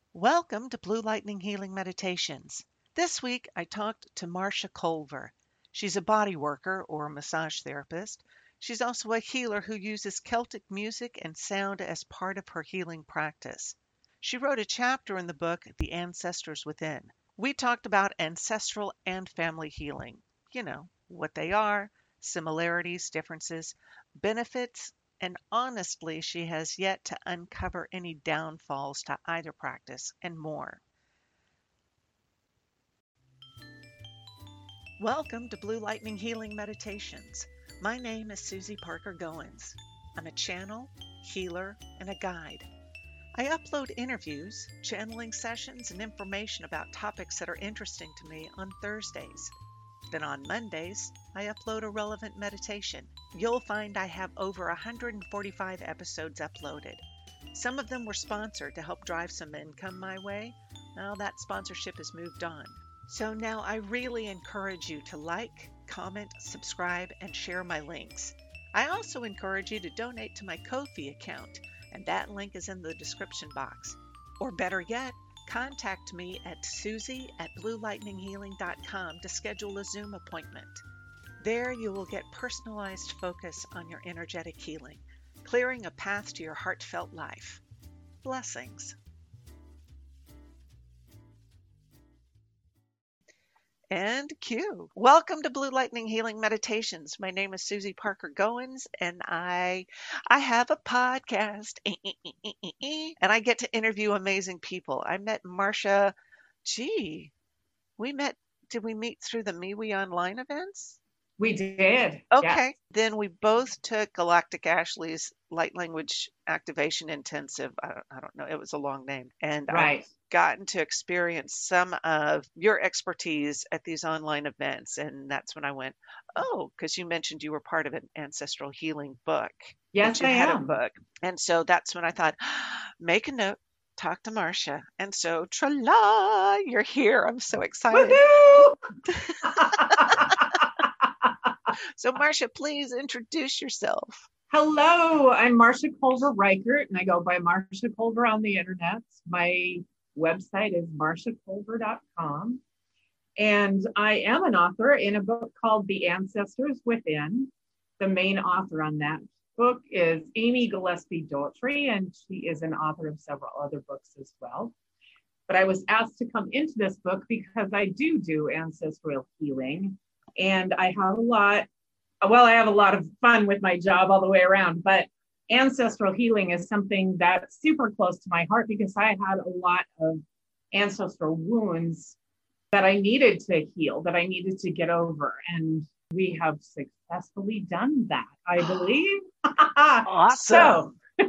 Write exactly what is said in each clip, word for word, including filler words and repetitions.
Welcome to Blue Lightning Healing Meditations. This week I talked to Marcia Culver. She's a body worker or massage therapist. She's also a healer who uses Celtic music and sound as part of her healing practice. She wrote a chapter in the book, The Ancestors Within. We talked about ancestral and family healing. You know, what they are, similarities, differences, benefits, and honestly, she has yet to uncover any downfalls to either practice and more. Welcome to Blue Lightning Healing Meditations. My name is Susie Parker Goins. I'm a channel, healer, and a guide. I upload interviews, channeling sessions, and information about topics that are interesting to me on Thursdays. Then on Mondays, I upload a relevant meditation. You'll find I have over one hundred forty-five episodes uploaded. Some of them were sponsored to help drive some income my way. Now that sponsorship has moved on. So now I really encourage you to like, comment, subscribe, and share my links. I also encourage you to donate to my Ko-fi account, and that link is in the description box. Or better yet, contact me at susie at blue lightning healing dot com to schedule a Zoom appointment. There you will get personalized focus on your energetic healing, clearing a path to your heartfelt life. Blessings. And cue. Welcome to Blue Lightning Healing Meditations. My name is Susie Parker Goins, and I I have a podcast, and I get to interview amazing people. I met Marcia. Gee, we met. Did we meet through the MeWe Online events? We did. Okay. Yes. Then we both took Galactic Ashley's Light Language Activation Intensive. I don't, I don't know. It was a long name. And Right. I've gotten to experience some of your expertise at these online events. And that's when I went, oh, because you mentioned you were part of an ancestral healing book. Yes, that you I had am. a book. And so that's when I thought, make a note. Talk to Marcia. And so, tra-la, you're here. I'm so excited. Woohoo! So, Marcia, please introduce yourself. Hello, I'm Marcia Culver Reichert, and I go by Marcia Culver on the internet. My website is marcia culver dot com. And I am an author in a book called The Ancestors Within. The main author on that book is Amy Gillespie Daughtry, and she is an author of several other books as well. But I was asked to come into this book because I do do ancestral healing, and I have a lot, well, I have a lot of fun with my job all the way around, but ancestral healing is something that's super close to my heart because I had a lot of ancestral wounds that I needed to heal, that I needed to get over. And we have successfully done that, I believe. Awesome. So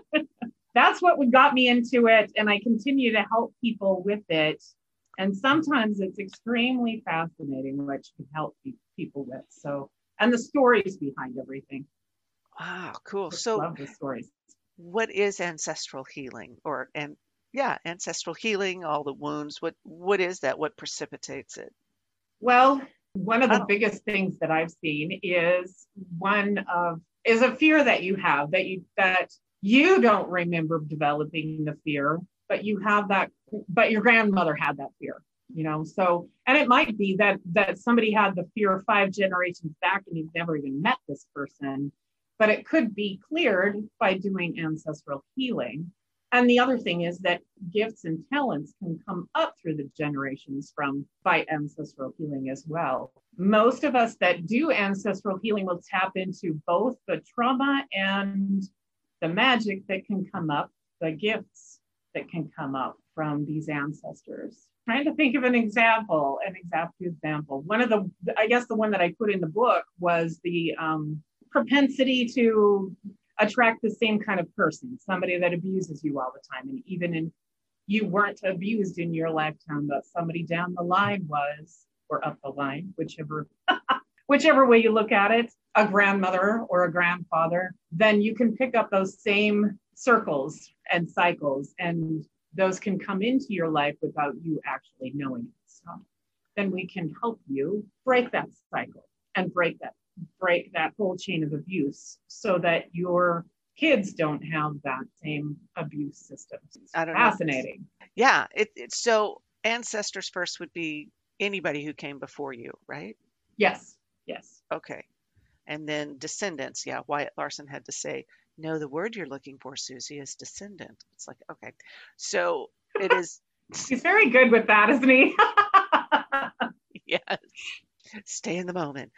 that's what got me into it. And I continue to help people with it. And sometimes it's extremely fascinating what you can help people with. So, and the stories behind everything. Wow, cool. I So, love the stories. what is ancestral healing, or and yeah, ancestral healing? All the wounds. What what is that? What precipitates it? Well, one of the Oh. biggest things that I've seen is one of is a fear that you have that you that you don't remember developing the fear, but you have that, but your grandmother had that fear, you know. So, and it might be that that somebody had the fear five generations back and you've never even met this person, but it could be cleared by doing ancestral healing. And the other thing is that gifts and talents can come up through the generations from by ancestral healing as well. Most of us that do ancestral healing will tap into both the trauma and the magic that can come up, the gifts that can come up from these ancestors. Trying to think of an example, an exact example. One of the, I guess the one that I put in the book was the um, propensity to attract the same kind of person, somebody that abuses you all the time. And even if you weren't abused in your lifetime, but somebody down the line was, or up the line, whichever, whichever way you look at it, a grandmother or a grandfather, then you can pick up those same circles and cycles, and those can come into your life without you actually knowing it. So then we can help you break that cycle and break that break that whole chain of abuse so that your kids don't have that same abuse system. It's I don't know. fascinating. Yeah, it, it's so ancestors first would be anybody who came before you, right? Yes. Yes. Okay. And then descendants. Yeah, Wyatt Larson had to say, no, the word you're looking for, Susie, is descendant. It's like, okay. So it is, He's very good with that, isn't he? yes, stay in the moment.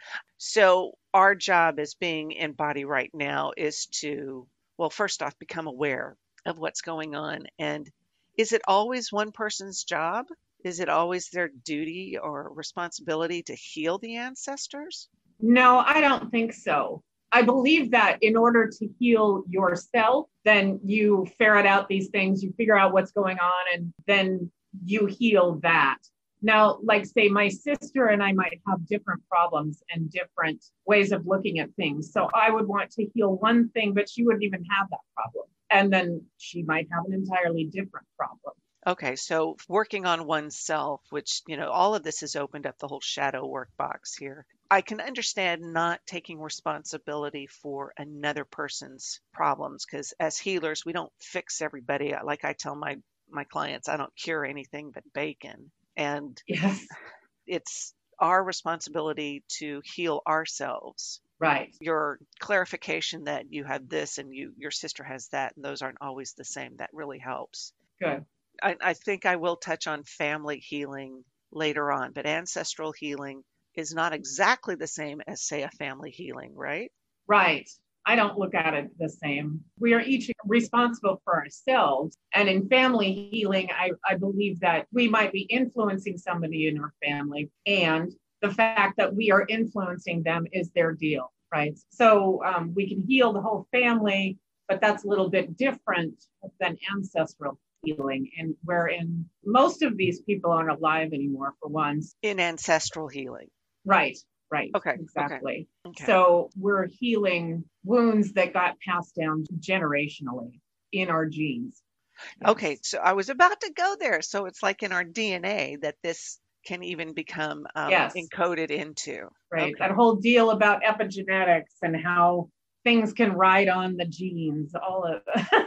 So our job as being in body right now is to, well, first off, become aware of what's going on. And is it always one person's job? Is it always their duty or responsibility to heal the ancestors? No, I don't think so. I believe that in order to heal yourself, then you ferret out these things, you figure out what's going on, and then you heal that. Now, like say my sister and I might have different problems and different ways of looking at things. So I would want to heal one thing, but she wouldn't even have that problem. And then she might have an entirely different problem. Okay, so working on oneself, which, you know, all of this has opened up the whole shadow work box here. I can understand not taking responsibility for another person's problems because as healers, we don't fix everybody. Like I tell my my clients, I don't cure anything but bacon. And Yes. it's our responsibility to heal ourselves. Right. Your clarification that you have this and you your sister has that, and those aren't always the same, that really helps. Good. I, I think I will touch on family healing later on, but ancestral healing is not exactly the same as, say, a family healing, right? Right. I don't look at it the same. We are each responsible for ourselves. And in family healing, I, I believe that we might be influencing somebody in our family. And the fact that we are influencing them is their deal, right? So um, we can heal the whole family, but that's a little bit different than ancestral healing. And wherein most of these people aren't alive anymore, for once. In ancestral healing. Right. Right. Okay. Exactly. Okay. So we're healing wounds that got passed down generationally in our genes. Yes. Okay. So I was about to go there. So it's like in our D N A that this can even become um, yes. encoded into. Right. Okay. That whole deal about epigenetics and how things can ride on the genes, all of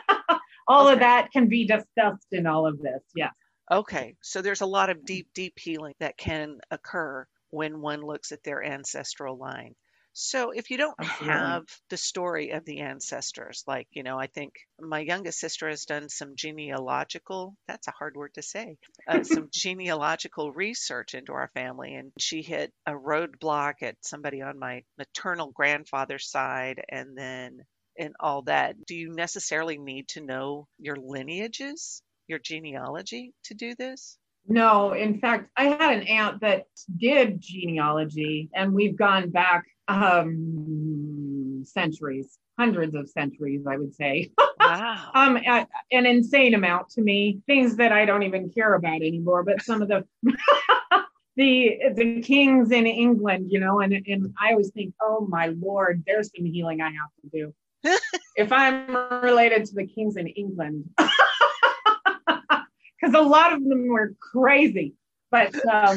all okay. of that can be discussed in all of this. Yeah. Okay. So there's a lot of deep, deep healing that can occur when one looks at their ancestral line. So if you don't Absolutely. Have the story of the ancestors, like, you know, I think my youngest sister has done some genealogical, that's a hard word to say, uh, some genealogical research into our family. And she hit a roadblock at somebody on my maternal grandfather's side and then and all that. Do you necessarily need to know your lineages, your genealogy to do this? No, in fact, I had an aunt that did genealogy, and we've gone back um, centuries, hundreds of centuries, I would say. Wow. um, a, an insane amount to me, things that I don't even care about anymore, but some of the the the kings in England, you know, and, and I always think, oh my Lord, there's some healing I have to do. If I'm related to the kings in England. Because a lot of them were crazy, but um,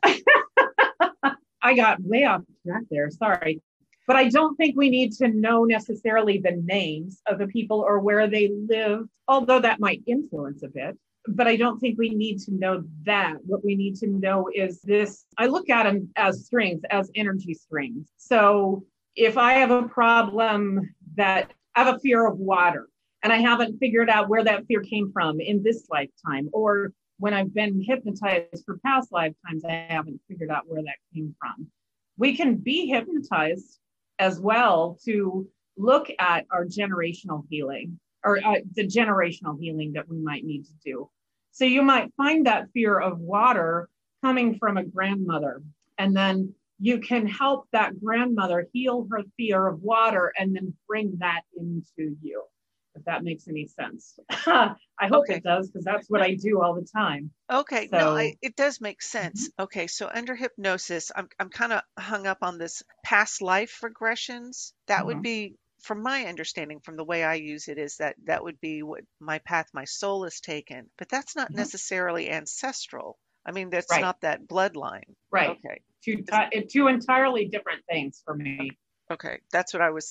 I got way off track there. Sorry. But I don't think we need to know necessarily the names of the people or where they live, although that might influence a bit. But I don't think we need to know that. What we need to know is this. I look at them as strings, as energy strings. So if I have a problem that I have a fear of water, and I haven't figured out where that fear came from in this lifetime, or when I've been hypnotized for past lifetimes, I haven't figured out where that came from. We can be hypnotized as well to look at our generational healing or uh, the generational healing that we might need to do. So you might find that fear of water coming from a grandmother, and then you can help that grandmother heal her fear of water and then bring that into you. If that makes any sense. I hope okay. it does, because that's what I do all the time. Okay, so, no, I, it does make sense. Mm-hmm. Okay, so under hypnosis, I'm I'm kind of hung up on this past life regressions. That mm-hmm. would be, from my understanding, from the way I use it, is that that would be what my path my soul has taken. But that's not mm-hmm. necessarily ancestral. I mean, that's right. not that bloodline. Right. Okay. Two, t- two entirely different things for me. Okay, that's what I was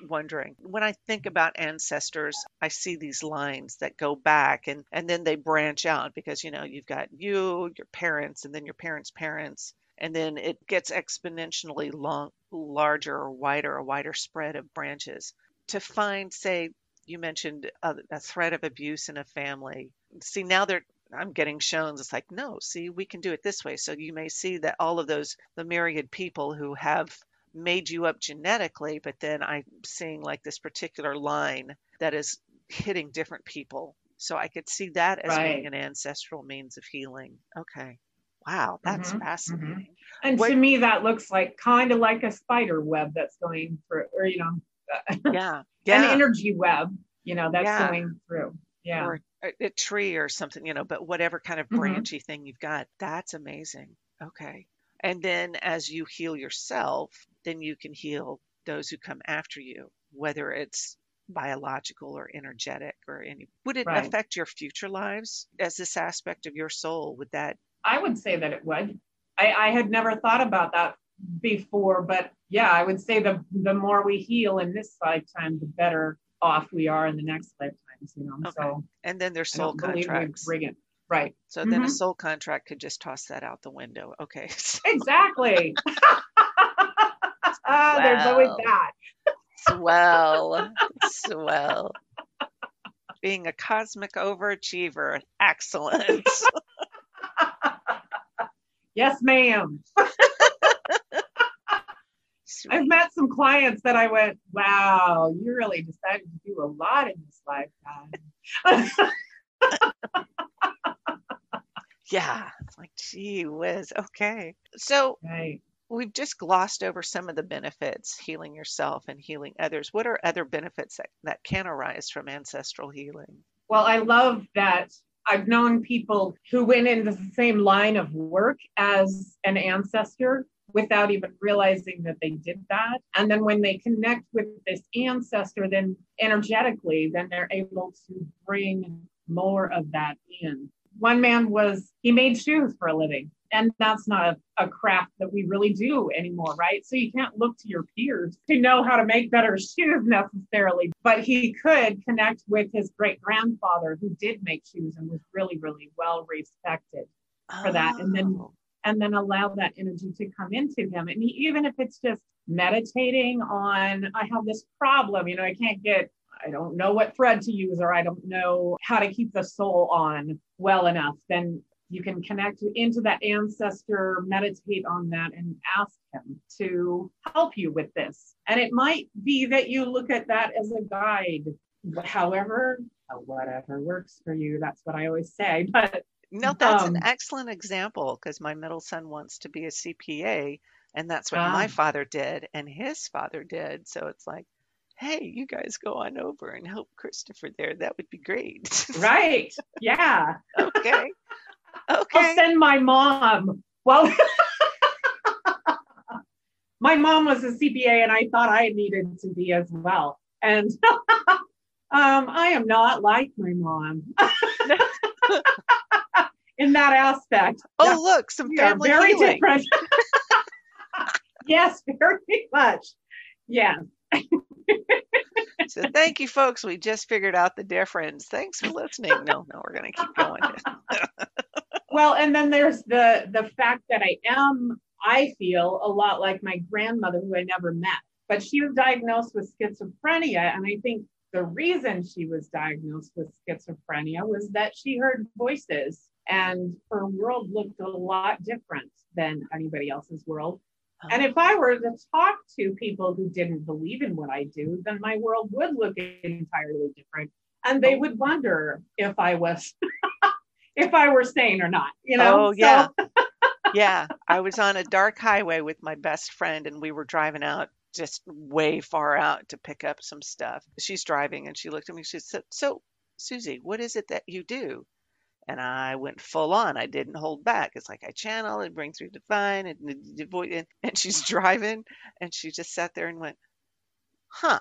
wondering. When I think about ancestors, I see these lines that go back and, and then they branch out because, you know, you've got you, your parents, and then your parents' parents. And then it gets exponentially long, larger or wider, a wider spread of branches. To find, say, you mentioned a, a threat of abuse in a family. See, now they're I'm getting shown it's like, no, see, we can do it this way. So you may see that all of those, the myriad people who have made you up genetically, but then I'm seeing like this particular line that is hitting different people. So I could see that as being Right. an ancestral means of healing. Okay. Wow, that's hmm hmm fascinating. And What, to me, that looks like kind of like a spider web that's going through, or, you know, yeah, an yeah, energy web, you know, that's yeah. going through. Yeah. Or a, a tree or something, you know, but whatever kind of hmm branchy thing you've got, that's amazing. Okay. And then as you heal yourself, then you can heal those who come after you, whether it's biological or energetic or any. Would it Right. affect your future lives as this aspect of your soul? Would that? I would say that it would. I, I had never thought about that before, but yeah, I would say the the more we heal in this lifetime, the better off we are in the next lifetimes, you know. Okay. So And then there's I soul don't believe we contracts. bring it. Right. So then a hmm soul contract could just toss that out the window. Okay. Exactly. Ah, there's always Wow. that. Swell. Swell. Being a cosmic overachiever. Excellent. Yes, ma'am. I've Sweet. met some clients that I went, wow, you really decided to do a lot in this lifetime. Yeah. It's like, gee whiz. Okay. So Right. we've just glossed over some of the benefits, healing yourself and healing others. What are other benefits that, that can arise from ancestral healing? Well, I love that I've known people who went into the same line of work as an ancestor without even realizing that they did that. And then when they connect with this ancestor, then energetically, then they're able to bring more of that in. One man was, he made shoes for a living. And that's not a, a craft that we really do anymore, right? So you can't look to your peers to know how to make better shoes necessarily, but he could connect with his great grandfather who did make shoes and was really, really well respected for that. And then Oh, and then allow that energy to come into him. And he, even if it's just meditating on, I have this problem, you know, I can't get, I don't know what thread to use, or I don't know how to keep the soul on well enough, then you can connect into that ancestor, meditate on that, and ask him to help you with this. And it might be that you look at that as a guide, however, whatever works for you. That's what I always say. But no, that's an um, excellent example because my middle son wants to be a C P A, and that's what uh, my father did and his father did. So it's like, hey, you guys go on over and help Christopher there. That would be great. right. Yeah. Okay. I'll Okay. send my mom. Well, my mom was a C P A and I thought I needed to be as well. And um, I am not like my mom in that aspect. Oh, look, some We are family very healing. different. Yes, very much. Yeah. So thank you, folks. We just figured out the difference. Thanks for listening. No, no, we're going to keep going. Well, and then there's the the fact that I am, I feel a lot like my grandmother who I never met, but she was diagnosed with schizophrenia. And I think the reason she was diagnosed with schizophrenia was that she heard voices and her world looked a lot different than anybody else's world. And if I were to talk to people who didn't believe in what I do, then my world would look entirely different. And they would wonder if I was if I were sane or not, you know? Oh, yeah. So Yeah. I was on a dark highway with my best friend, and we were driving out just way far out to pick up some stuff. She's driving, and she looked at me. She said, so, Susie, what is it that you do? And I went full on. I didn't hold back. It's like I channel and bring through divine and, and, and she's driving, and she just sat there and went, huh.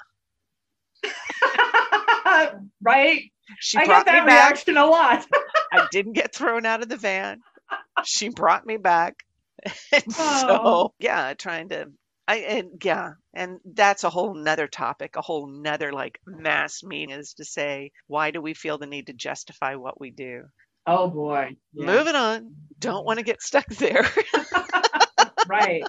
right. She I get brought me that back. reaction a lot. I didn't get thrown out of the van. She brought me back. And Oh, so, yeah, trying to I and yeah, and that's a whole nother topic, a whole nother like mass meeting is to say, why do we feel the need to justify what we do? Oh boy. Yeah. Moving on. Don't want to get stuck there. Right.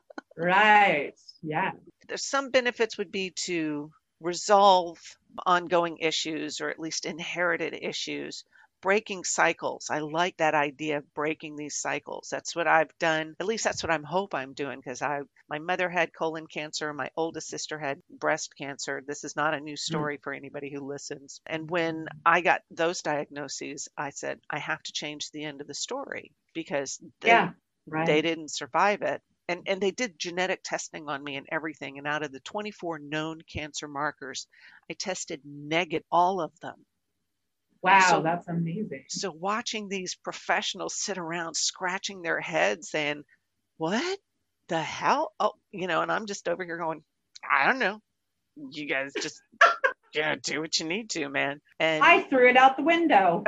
Right. Yeah. There's some benefits would be to resolve ongoing issues or at least inherited issues, breaking cycles. I like that idea of breaking these cycles. That's what I've done. At least that's what I'm hope I'm doing because I my mother had colon cancer, my oldest sister had breast cancer. This is not a new Mm. story for anybody who listens. And when I got those diagnoses, I said I have to change the end of the story because they Yeah. they Right. didn't survive it. And, and they did genetic testing on me and everything. And out of the twenty-four known cancer markers, I tested negative all of them. Wow. So, That's amazing. so watching these professionals sit around scratching their heads saying, what the hell? Oh, you know, and I'm just over here going, I don't know. You guys just yeah, do what you need to, man. And I threw it out the window.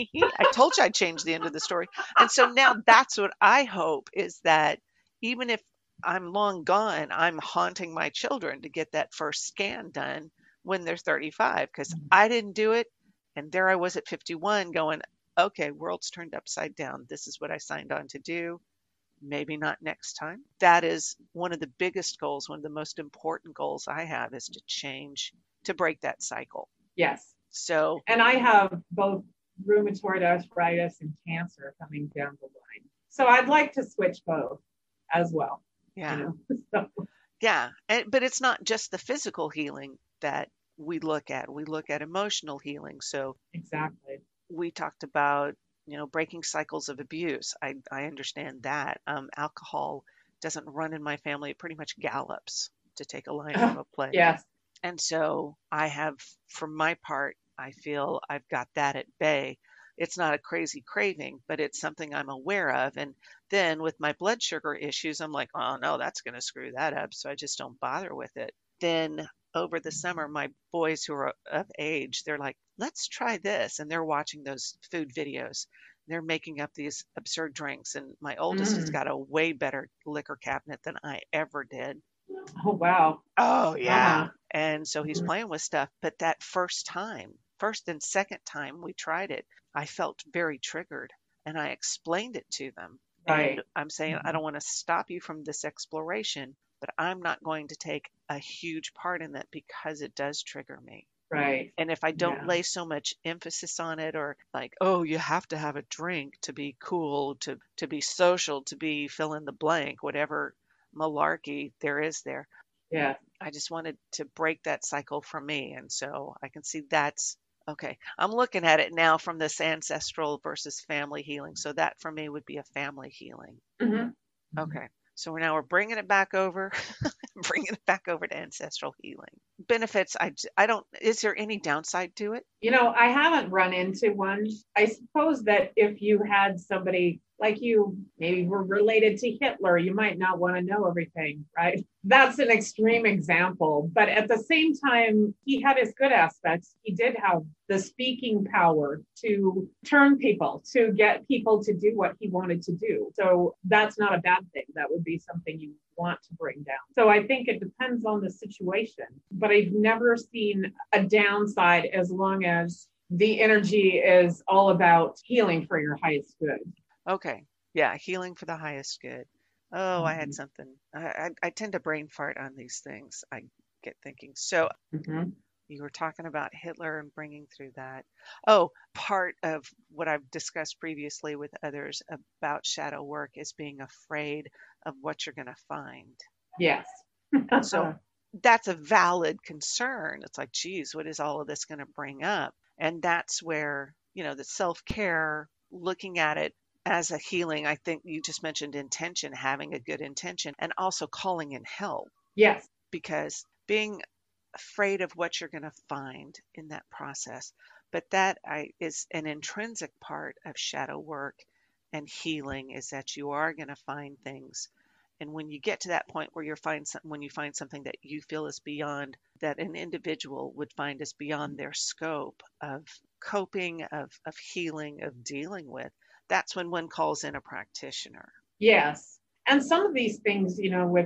I told you I'd change the end of the story. And so now that's what I hope is that even if I'm long gone, I'm haunting my children to get that first scan done when they're thirty-five because I didn't do it. And there I was at fifty-one going, okay, world's turned upside down. This is what I signed on to do. Maybe not next time. That is one of the biggest goals, one of the most important goals I have is to change, to break that cycle. Yes. So, And I have both rheumatoid arthritis and cancer coming down the line. So I'd like to switch both as well. yeah. You know? So, Yeah, and, but it's not just the physical healing that we look at. We look at emotional healing. So exactly. we talked about, you know, breaking cycles of abuse. I, I understand that. Um, alcohol doesn't run in my family. It pretty much gallops, to take a line from a play. Yes. And so I have, for my part, I feel I've got that at bay. It's not a crazy craving, but it's something I'm aware of. And then with my blood sugar issues, I'm like, oh no, that's going to screw that up. So I just don't bother with it. Then over the summer, my boys who are of age, they're like, let's try this. And they're watching those food videos. They're making up these absurd drinks. And my oldest has Mm. got a way better liquor cabinet than I ever did. Oh, wow. Oh, yeah. Uh-huh. And so he's Mhm. playing with stuff. But that first time, first and second time we tried it, I felt very triggered and I explained it to them. Right. And I'm saying, I Mhm. don't want to stop you from this exploration, but I'm not going to take a huge part in that because it does trigger me. Right. And if I don't Yeah. lay so much emphasis on it or like, oh, you have to have a drink to be cool, to, to be social, to be fill in the blank, whatever malarkey there is there. Yeah. I just wanted to break that cycle for me. And so I can see that's okay. I'm looking at it now from this ancestral versus family healing. So that for me would be a family healing. Mm-hmm. Okay. So now we're bringing it back over, bringing it back over to ancestral healing. Benefits, I, j- I don't, is there any downside to it? You know, I haven't run into one. I suppose that if you had somebody like you, maybe were related to Hitler, you might not want to know everything, right? That's an extreme example. But at the same time, he had his good aspects. He did have the speaking power to turn people, to get people to do what he wanted to do. So that's not a bad thing. That would be something you want to bring down. So I think it depends on the situation, but I've never seen a downside as long as the energy is all about healing for your highest good. Okay. Yeah. Healing for the highest good. Oh, I had Mhm. something. I, I, I tend to brain fart on these things. I get thinking. So Mhm. you were talking about Hitler and bringing through that. Oh, part of what I've discussed previously with others about shadow work is being afraid of what you're going to find. Yes. And so that's a valid concern. It's like, geez, what is all of this going to bring up? And that's where, you know, the self care, looking at it as a healing, I think you just mentioned intention, having a good intention, and also calling in help Yes. because being afraid of what you're going to find in that process. But that I, is an intrinsic part of shadow work and healing is that you are going to find things. And when you get to that point where you find some, when you find something that you feel is beyond that an individual would find is beyond their scope of coping, of, of healing, of dealing with, that's when one calls in a practitioner. Yes. And some of these things, you know, with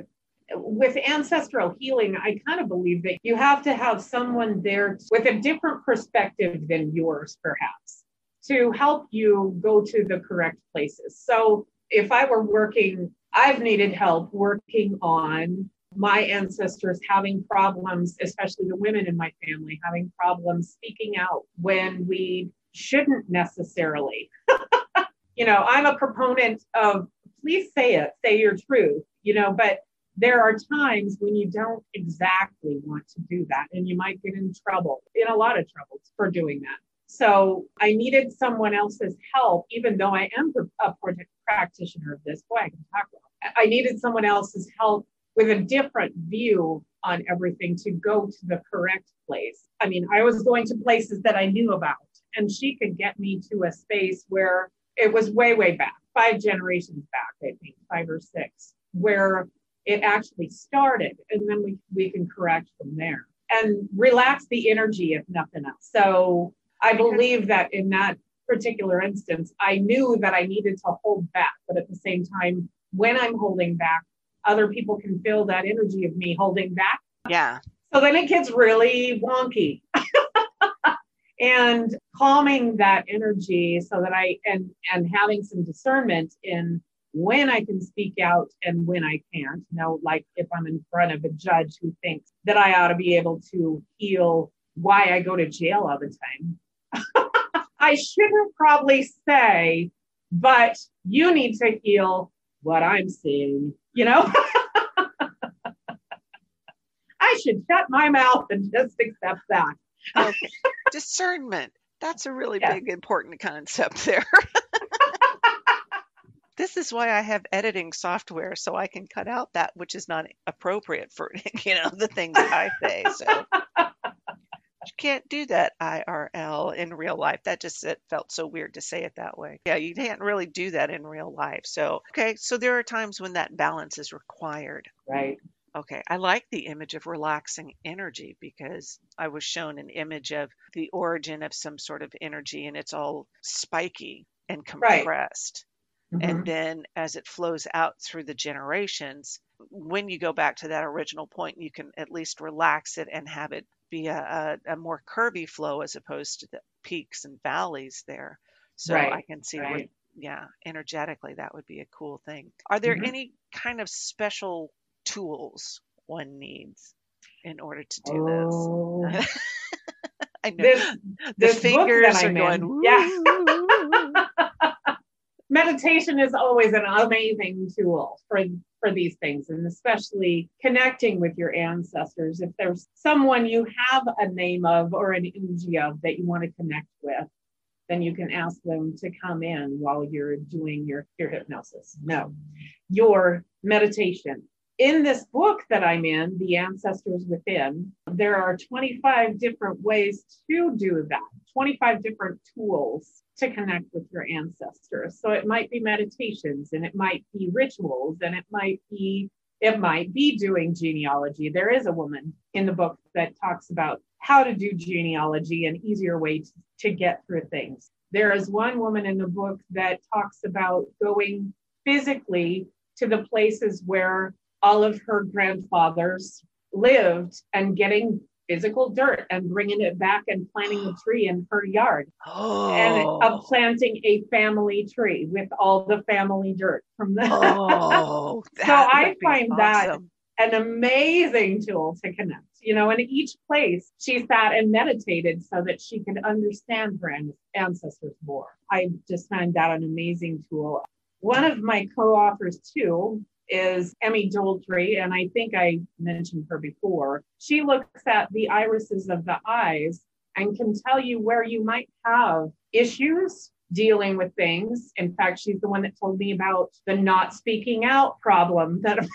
with ancestral healing, I kind of believe that you have to have someone there with a different perspective than yours, perhaps, to help you go to the correct places. So if I were working, I've needed help working on my ancestors having problems, especially the women in my family, having problems speaking out when we shouldn't necessarily. You know, I'm a proponent of please say it, say your truth, you know, but there are times when you don't exactly want to do that and you might get in trouble, in a lot of trouble for doing that. So I needed someone else's help, even though I am a practitioner of this. Boy, I can talk about. I needed someone else's help with a different view on everything to go to the correct place. I mean, I was going to places that I knew about, and she could get me to a space where it was way, way back, five generations back, I think, five or six, where it actually started. And then we, we can correct from there and relax the energy, if nothing else. So I believe that in that particular instance, I knew that I needed to hold back. But at the same time, when I'm holding back, other people can feel that energy of me holding back. Yeah. So then it gets really wonky. And calming that energy so that I, and, and having some discernment in when I can speak out and when I can't. You know, like if I'm in front of a judge who thinks that I ought to be able to heal why I go to jail all the time. I shouldn't probably say, but you need to heal what I'm seeing, you know? I should shut my mouth and just accept that. Okay. Discernment. That's a really Yes. big, important concept there. This is why I have editing software, so I can cut out that which is not appropriate for, you know, the things I say. So you can't do that I R L in real life. That just it felt so weird to say it that way. Yeah, you can't really do that in real life. So, okay, so there are times when that balance is required. Right. Okay, I like the image of relaxing energy because I was shown an image of the origin of some sort of energy and it's all spiky and compressed. Right. And Mm-hmm. then as it flows out through the generations, when you go back to that original point, you can at least relax it and have it be a, a, a more curvy flow as opposed to the peaks and valleys there. So Right. I can see right. where, yeah, energetically, that would be a cool thing. Are there Mm-hmm. any kind of special tools one needs in order to do oh. this? I know This, the this fingers book that are I'm going, in, yeah. Meditation is always an amazing tool for, for these things, and especially connecting with your ancestors. If there's someone you have a name of or an energy of that you want to connect with, then you can ask them to come in while you're doing your, your hypnosis. No, your meditation. In this book that I'm in, The Ancestors Within, there are twenty-five different ways to do that, twenty-five different tools to connect with your ancestors. So it might be meditations, and it might be rituals, and it might be it might be doing genealogy. There is a woman in the book that talks about how to do genealogy, an easier way to, to get through things. There is one woman in the book that talks about going physically to the places where all of her grandfathers lived and getting physical dirt and bringing it back and planting a tree in her yard. oh, And of planting a family tree with all the family dirt from the. oh, So that I would be find that awesome. an amazing tool to connect. You know, in each place she sat and meditated so that she could understand her an- ancestors more. I just find that an amazing tool. One of my co-authors too is Emmy Doultree, and I think I mentioned her before. She looks at the irises of the eyes and can tell you where you might have issues dealing with things. In fact, she's the one that told me about the not speaking out problem that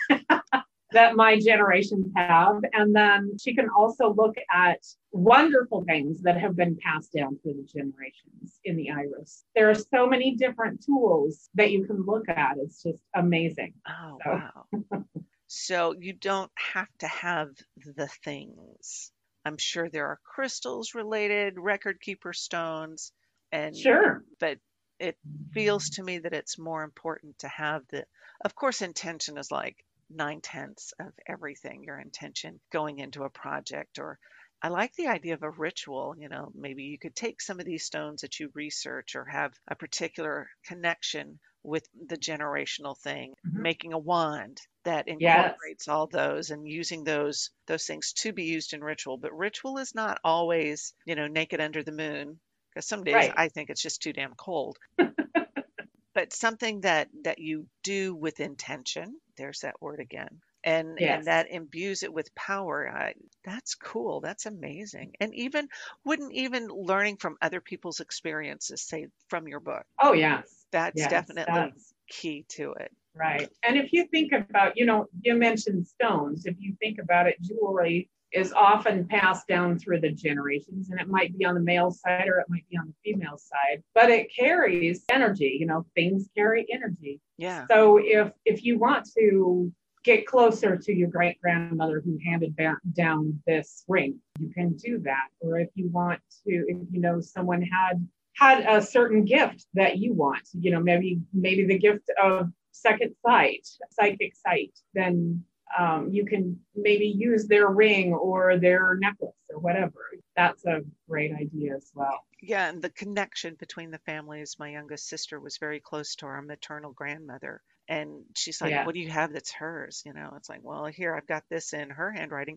that my generations have. And then she can also look at wonderful things that have been passed down through the generations in the iris. There are so many different tools that you can look at. It's just amazing. Oh, So. wow. So you don't have to have the things. I'm sure there are crystals related, record keeper stones, and Sure. but it feels to me that it's more important to have the, of course, intention is like nine tenths of everything, your intention going into a project. Or I like the idea of a ritual. You know, maybe you could take some of these stones that you research or have a particular connection with the generational thing, Mhm. making a wand that Yes. incorporates all those and using those those things to be used in ritual. But ritual is not always, you know, naked under the moon, because some days Right. I think it's just too damn cold. But something that that you do with intention, there's that word again, and and Yes. that imbues it with power. I, that's cool. That's amazing. And even wouldn't even learning from other people's experiences, say from your book, Oh, yes. that's Yes. definitely That's key to it. right. And if you think about, you know, you mentioned stones. If you think about it, jewelry is often passed down through the generations, and it might be on the male side or it might be on the female side, but it carries energy. You know, things carry energy. Yeah. So if if you want to get closer to your great grandmother who handed ba- down this ring, you can do that. Or if you want to, if you know someone had had a certain gift that you want, you know, maybe maybe the gift of second sight, psychic sight, then um, you can maybe use their ring or their necklace or whatever. That's a great idea as well. Yeah, and the connection between the families. My youngest sister was very close to our maternal grandmother. And she's like, Yeah. what do you have that's hers? You know, it's like, well, here, I've got this in her handwriting.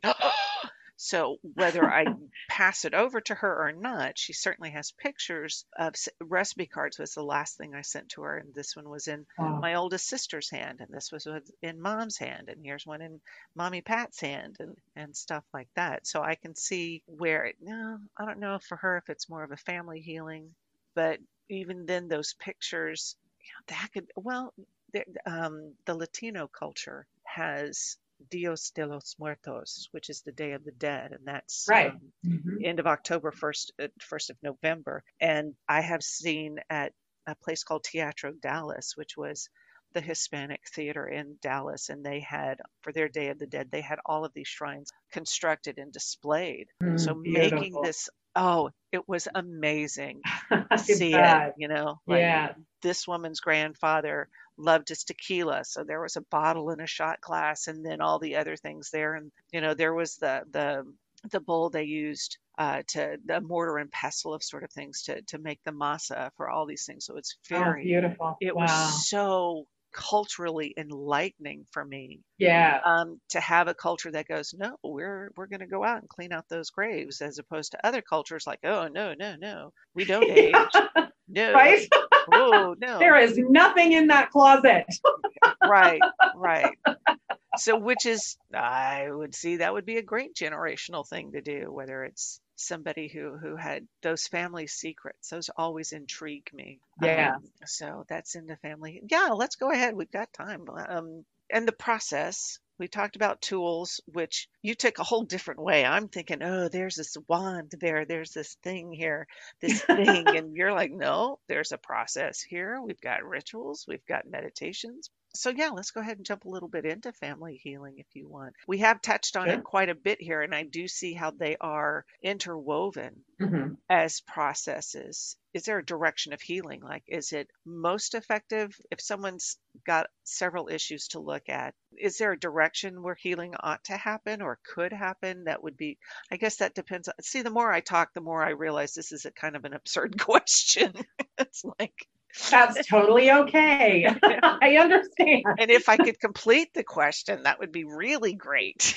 So whether I pass it over to her or not, she certainly has pictures of s- recipe cards was the last thing I sent to her. And this one was in Oh, my oldest sister's hand, and this was with- in mom's hand, and here's one in mommy Pat's hand, and, and stuff like that. So I can see where it, no, I don't know for her if it's more of a family healing, but even then those pictures, you know, that could, well, the, um, the Latino culture has Dios de los Muertos, which is the Day of the Dead, and that's right. um, Mhm. end of October, first uh, first of November. And I have seen at a place called Teatro Dallas, which was the Hispanic theater in Dallas, and they had for their Day of the Dead, they had all of these shrines constructed and displayed. So Mm, making beautiful. this, oh, it was amazing to I see it, bet. you know, like Yeah. this woman's grandfather loved his tequila, so there was a bottle and a shot glass, and then all the other things there. And you know, there was the the the bowl they used uh, to the mortar and pestle of sort of things to to make the masa for all these things. So it's Oh, very, beautiful. it was Wow. so culturally enlightening for me, Yeah. um, to have a culture that goes, no, we're we're going to go out and clean out those graves, as opposed to other cultures like, oh no, no, no, we don't age, no, Right? oh no, There is nothing in that closet. right, right. So, which is, I would see that would be a great generational thing to do, whether it's somebody who who had those family secrets. Those always intrigue me. Yeah. Um, so that's in the family. Yeah, let's go ahead. We've got time. Um, and the process. We talked about tools, which you took a whole different way. I'm thinking, oh, there's this wand there, there's this thing here, this thing, and you're like, no, there's a process here. We've got rituals, we've got meditations. So, yeah, let's go ahead and jump a little bit into family healing if you want. We have touched on it Sure. quite a bit here, and I do see how they are interwoven Mhm. as processes. Is there a direction of healing? Like, is it most effective if someone's got several issues to look at? Is there a direction where healing ought to happen or could happen? That would be, I guess that depends. on- See, the more I talk, the more I realize this is a kind of an absurd question. It's like, That's totally okay. I understand. and if I could complete the question, that would be really great.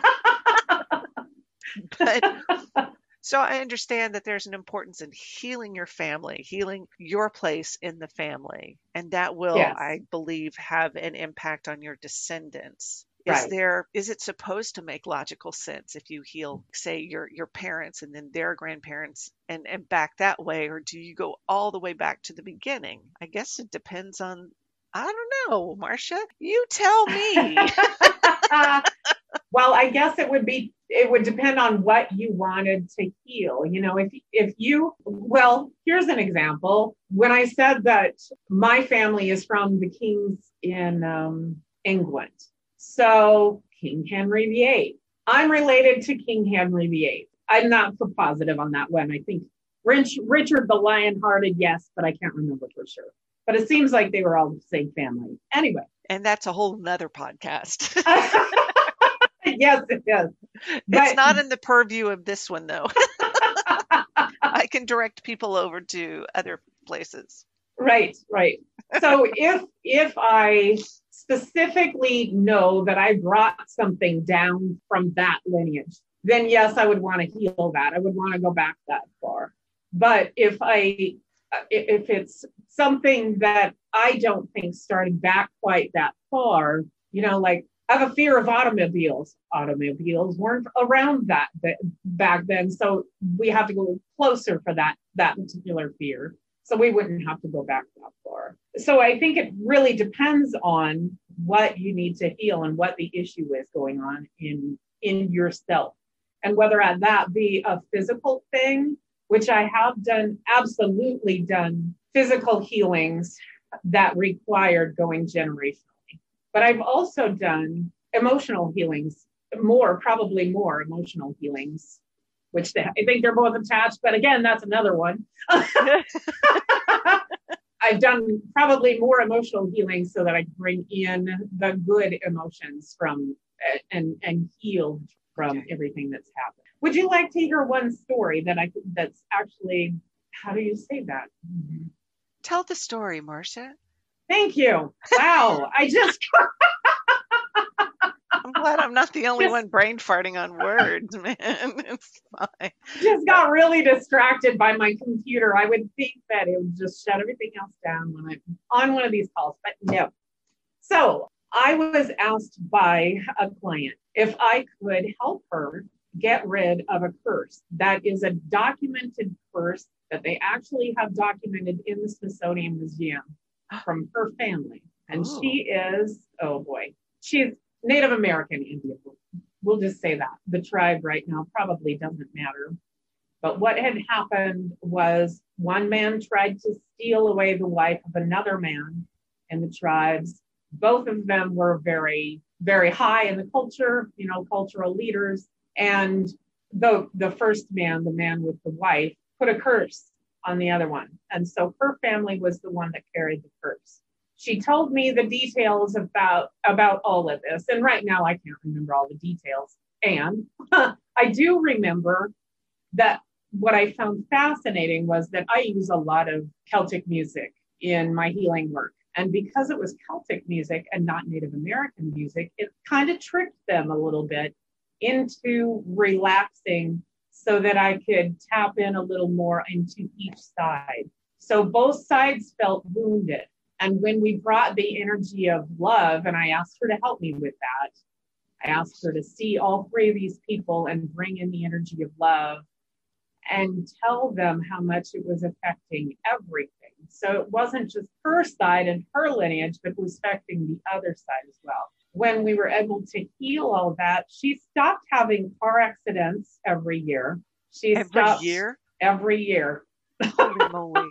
But so I understand that there's an importance in healing your family, healing your place in the family, and that will, Yes. I believe, have an impact on your descendants. Is Right. there, is it supposed to make logical sense if you heal, say, your your parents and then their grandparents and and back that way, or do you go all the way back to the beginning? I guess it depends on, I don't know, Marcia, you tell me. Well, I guess it would be it would depend on what you wanted to heal. You know, if if you well, here's an example. When I said that my family is from the kings in um, England, so King Henry the Eighth. I'm related to King Henry the Eighth. I'm not so positive on that one. I think Rich, Richard the Lion-Hearted, yes, but I can't remember for sure. But it seems like they were all the same family. Anyway. And that's a whole nother podcast. Yes, it is. It's But not in the purview of this one, though. I can direct people over to other places. right, right. So if if I specifically know that I brought something down from that lineage, then yes, I would want to heal that. I would want to go back that far. But if I if it's something that I don't think started back quite that far, you know, like I have a fear of automobiles. Automobiles weren't around that back then, so we have to go closer for that that particular fear. So we wouldn't have to go back that far. So I think it really depends on what you need to heal and what the issue is going on in in yourself, and whether that be a physical thing, which I have done, absolutely done physical healings that required going generationally. But I've also done emotional healings, more, probably more emotional healings, which they, I think they're both attached. But again, that's another one. I've done probably more emotional healing so that I can bring in the good emotions from and and heal from Okay. everything that's happened. Would you like to hear one story that I that's actually, how do you say that? Mm-hmm. Tell the story, Marcia. Thank you. Wow. I just I'm glad I'm not the only Just- one brain farting on words, man. It's fine. just got really distracted by my computer. I would think that it would just shut everything else down when I'm on one of these calls, but no. So I was asked by a client if I could help her get rid of a curse that is a documented curse that they actually have documented in the Smithsonian Museum from her family. And Ooh. she is, oh boy, she's Native American Indian. We'll just say that. The tribe right now probably doesn't matter. But what had happened was one man tried to steal away the wife of another man in the tribes. Both of them were very, very high in the culture, you know, cultural leaders. And the, the first man, the man with the wife, put a curse on the other one. And so her family was the one that carried the curse. She told me the details about, about all of this. And right now I can't remember all the details. And I do remember that what I found fascinating was that I use a lot of Celtic music in my healing work. And because it was Celtic music and not Native American music, it kind of tricked them a little bit into relaxing so that I could tap in a little more into each side. So both sides felt wounded. And when we brought the energy of love, and I asked her to help me with that, I asked her to see all three of these people and bring in the energy of love and tell them how much it was affecting everything. So it wasn't just her side and her lineage, but it was affecting the other side as well. When we were able to heal all that, she stopped having car accidents every year. She Every stopped year? every year. Holy moly.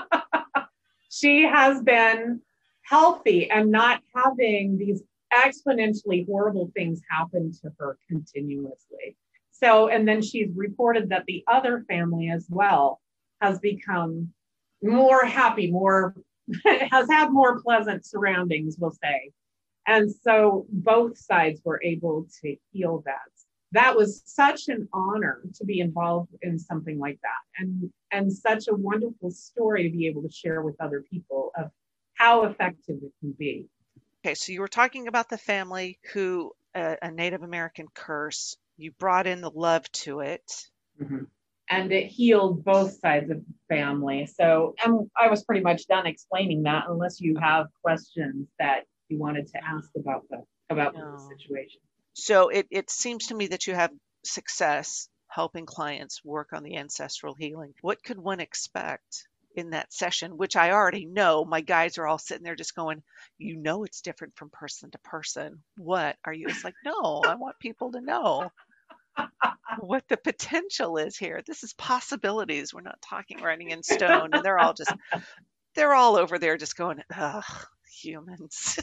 She has been healthy and not having these exponentially horrible things happen to her continuously. So, and then she's reported that the other family as well has become more happy, more, has had more pleasant surroundings, we'll say. And so both sides were able to heal that. That was such an honor to be involved in something like that. And, and such a wonderful story to be able to share with other people of how effective it can be. Okay, so you were talking about the family who, uh, a Native American curse, you brought in the love to it. Mm-hmm. And it healed both sides of the family. So um, I was pretty much done explaining that, unless you have questions that you wanted to ask about the about No. the situation. So it, it seems to me that you have success helping clients work on the ancestral healing. What could one expect in that session, which I already know? My guys are all sitting there just going, you know, it's different from person to person. What are you? It's like, no, I want people to know what the potential is here. This is possibilities. We're not talking writing in stone. And they're all just, they're all over there just going, ugh, humans.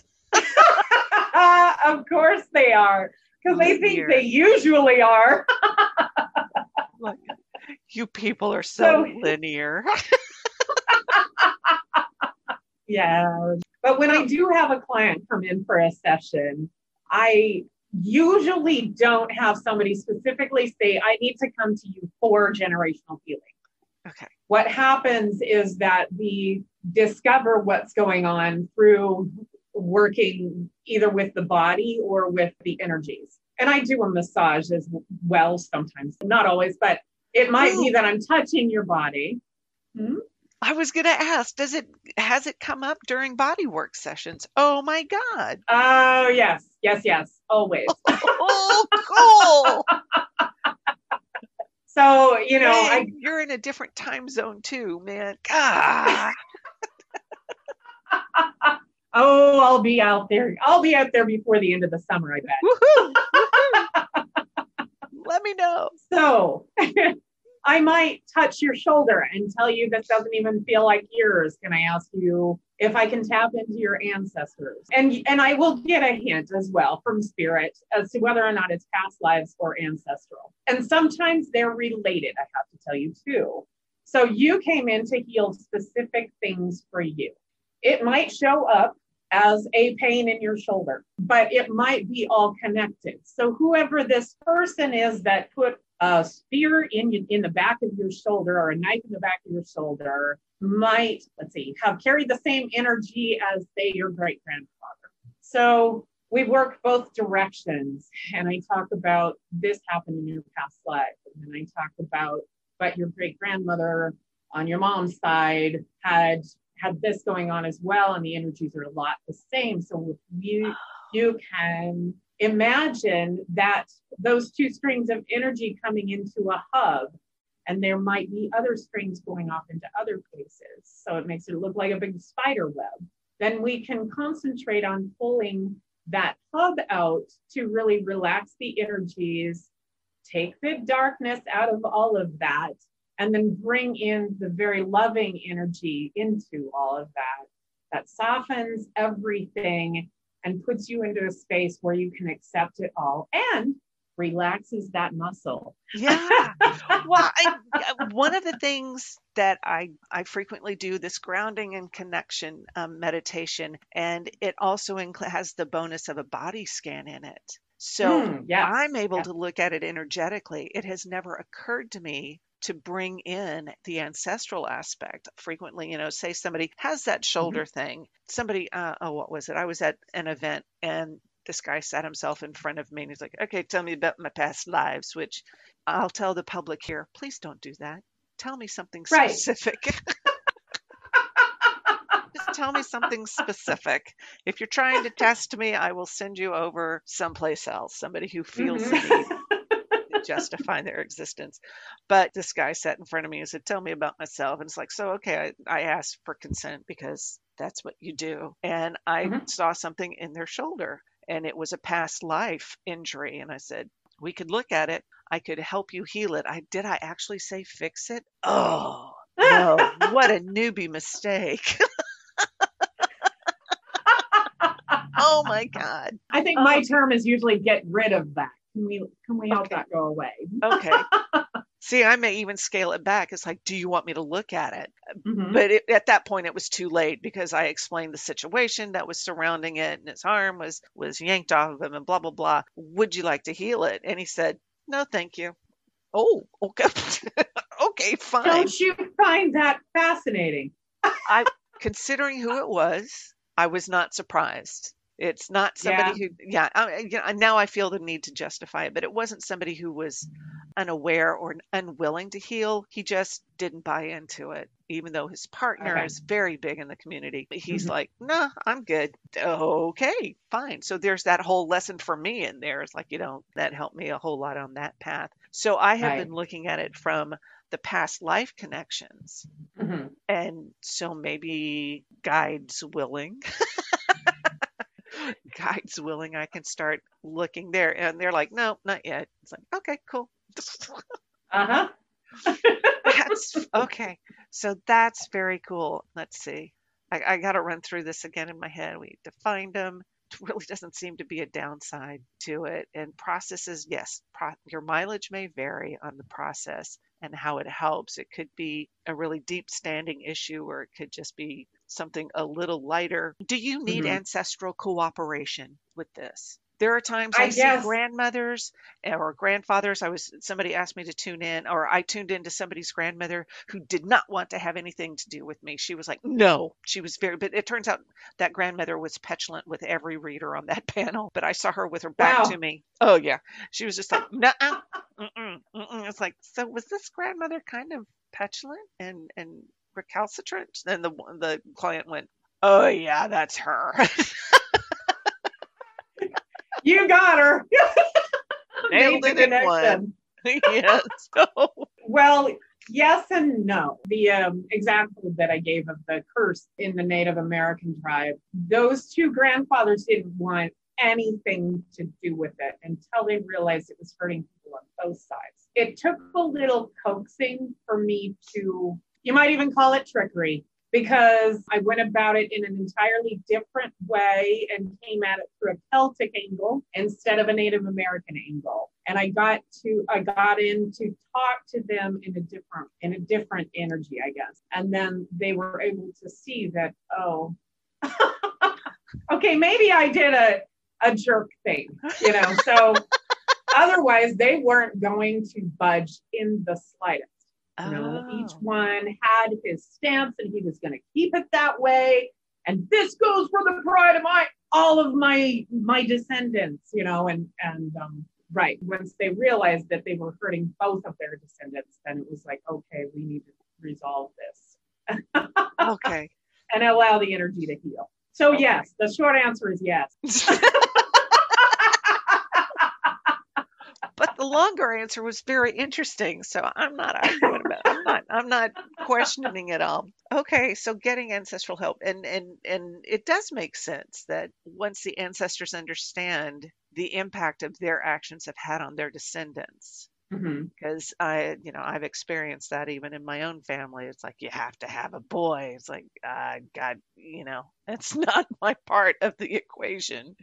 Of course they are, because they think Linear. they usually are. Like, you people are so, So- linear. Yeah. But when I do have a client come in for a session, I usually don't have somebody specifically say, I need to come to you for generational healing. Okay. What happens is that we discover what's going on through working either with the body or with the energies. And I do a massage as well sometimes, not always, but it might Ooh. be that I'm touching your body. Hmm? I was going to ask, does it has it come up during body work sessions? Oh my God. Oh, yes, yes, yes, always. Oh, cool. So, you know, Hey, I you're in a different time zone too, man. God. oh, I'll be out there. I'll be out there before the end of the summer, I bet. Woohoo. Woohoo. Let me know. So I might touch your shoulder and tell you this doesn't even feel like yours. Can I ask you if I can tap into your ancestors? And and I will get a hint as well from spirit as to whether or not it's past lives or ancestral. And sometimes they're related, I have to tell you too. So you came in to heal specific things for you. It might show up as a pain in your shoulder, but it might be all connected. So whoever this person is that put a spear in in the back of your shoulder or a knife in the back of your shoulder might, let's see, have carried the same energy as, say, your great grandfather. So we work both directions, and I talk about this happened in your past life, and then I talk about, but your great grandmother on your mom's side had had this going on as well, and the energies are a lot the same. So you you can imagine that those two strings of energy coming into a hub, and there might be other strings going off into other places. So it makes it look like a big spider web. Then we can concentrate on pulling that hub out to really relax the energies, take the darkness out of all of that, and then bring in the very loving energy into all of that, that softens everything and puts you into a space where you can accept it all and relaxes that muscle. Yeah. Well, I, one of the things that I, I frequently do this grounding and connection um, meditation, and it also inc- has the bonus of a body scan in it. So Mm, yes. I'm able Yes. to look at it energetically. It has never occurred to me to bring in the ancestral aspect. Frequently, you know, say somebody has that shoulder Mm-hmm. thing. Somebody, uh, oh, what was it? I was at an event and this guy sat himself in front of me and he's like, okay, tell me about my past lives, which I'll tell the public here, please don't do that. Tell me something Right. specific. Just tell me something specific. If you're trying to test me, I will send you over someplace else, somebody who feels the need Mm-hmm. to justify their existence. But this guy sat in front of me and said, tell me about myself. And it's like, so, okay, I, I asked for consent because that's what you do. And I Mm-hmm. saw something in their shoulder and it was a past life injury. And I said, we could look at it. I could help you heal it. I did I actually say fix it? Oh, no. What a newbie mistake. Oh my God. I think Oh, my term is usually get rid of that. Can we can we help okay. that go away? Okay. See, I may even scale it back. It's like, do you want me to look at it? Mm-hmm. But it, at that point, it was too late because I explained the situation that was surrounding it, and his arm was was yanked off of him, and blah blah blah. Would you like to heal it? And he said, no, thank you. Oh, okay, okay, fine. Don't you find that fascinating? I, considering who it was, I was not surprised. It's not somebody Yeah. who, yeah, I, you know, now I feel the need to justify it, but it wasn't somebody who was unaware or unwilling to heal. He just didn't buy into it, even though his partner Okay. is very big in the community. He's Mm-hmm. like, nah, I'm good. Okay, fine. So there's that whole lesson for me in there. It's like, you know, that helped me a whole lot on that path. So I have Right. been looking at it from the past life connections. Mm-hmm. And so maybe guides willing, guides willing, I can start looking there. And they're like, no, not yet. It's like, okay, cool. Uh-huh. That's okay. So that's very cool. Let's see. I, I got to run through this again in my head. We defined them. It really doesn't seem to be a downside to it. And processes, yes, pro- your mileage may vary on the process and how it helps. It could be a really deep standing issue, or it could just be something a little lighter. Do you need Mhm. ancestral cooperation with this? There are times I I see guess. grandmothers or grandfathers. I was somebody asked me to tune in, or I tuned into somebody's grandmother who did not want to have anything to do with me. She was like, no. She was very, but it turns out that grandmother was petulant with every reader on that panel. But I saw her with her back to Wow. me. Oh yeah, she was just like, nah, mm-mm, mm-mm. It's like, so was this grandmother kind of petulant and and recalcitrant? Then the the client went, oh yeah, that's her. You got her. Made Nailed the it in one. connection. Yes. So, Well, yes and no. The um, example that I gave of the curse in the Native American tribe, those two grandfathers didn't want anything to do with it until they realized it was hurting people on both sides. It took a little coaxing for me to, you might even call it trickery, because I went about it in an entirely different way and came at it through a Celtic angle instead of a Native American angle. And I got to, I got in to talk to them in a different, in a different energy, I guess. And then they were able to see that, oh, okay, maybe I did a, a jerk thing, you know, so otherwise they weren't going to budge in the slightest. You know, each oh, one had his stance and he was going to keep it that way. And this goes for the pride of my, all of my, my descendants, you know, and, and, um, right. Once they realized that they were hurting both of their descendants, then it was like, okay, we need to resolve this okay. and allow the energy to heal. So Okay. yes, the short answer is yes. But the longer answer was very interesting, so I'm not arguing about. I'm not. I'm not questioning it all. Okay, so getting ancestral help, and and and it does make sense that once the ancestors understand the impact of their actions have had on their descendants, Mm-hmm. because I, you know, I've experienced that even in my own family. It's like you have to have a boy. It's like, uh, God, you know, it's not my part of the equation.